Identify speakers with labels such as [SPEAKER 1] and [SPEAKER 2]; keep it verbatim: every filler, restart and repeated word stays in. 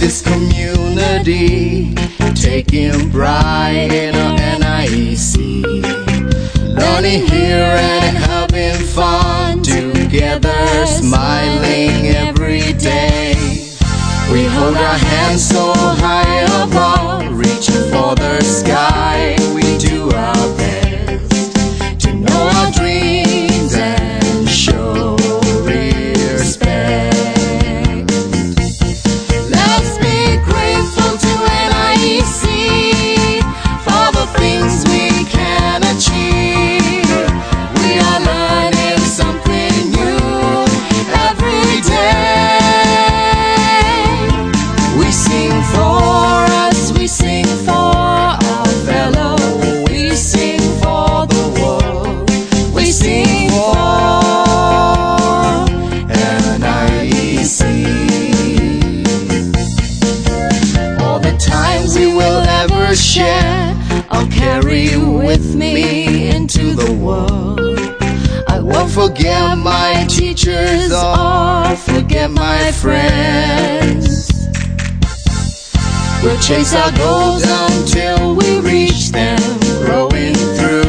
[SPEAKER 1] this community, taking pride in our N I E C, learning here and having fun together, smiling every day. We hold our hands so high above, reaching for the sky. We do our best to know our dreams and show respect. Let's be grateful to N I E C for the things we can achieve. We are learning something new every day. We sing for us, we sing for our fellow, we sing for the world, we sing for N I E C. All the times we will ever share, I'll carry with me into the world. I won't forget my teachers or forget my friends. We'll chase our goals until we reach them, growing through